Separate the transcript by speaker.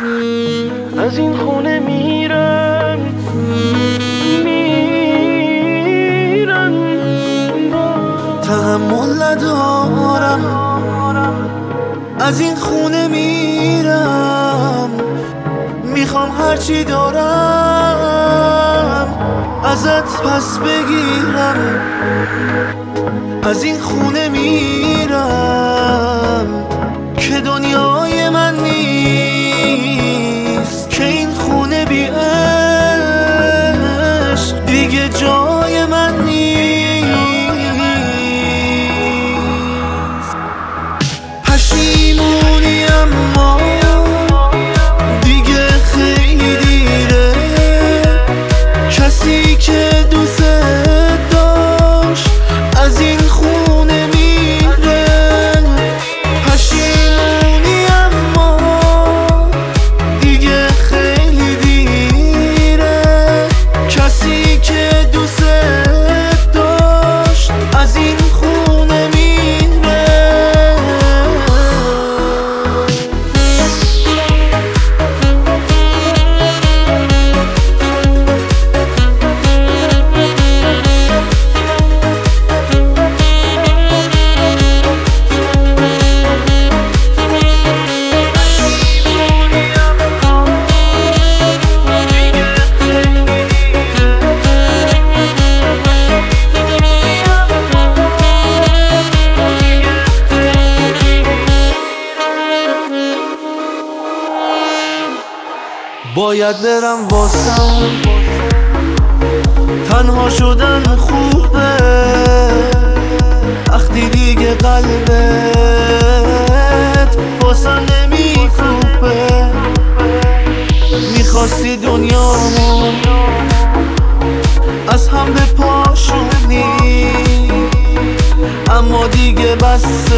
Speaker 1: از این خونه میرم
Speaker 2: تحمل ندارم، از این خونه میرم. میخوام هرچی دارم ازت پس بگیرم. از این خونه میرم که دنیای من نیست، که این خونه بی عشق دیگه جای من نیست. پشیمونی اما دیگه خیلی دیره، کسی که دوست داشت از این خونه میره. پشیمونی اما دیگه خیلی دیره، کسی که دوست داشت از این خونه میره. باید برم واسم، تنها شدن خوبه وقتی دیگه قلبت واسم نمیکوبه. میخواستی دنیامو از هم بپاشونی، اما دیگه بس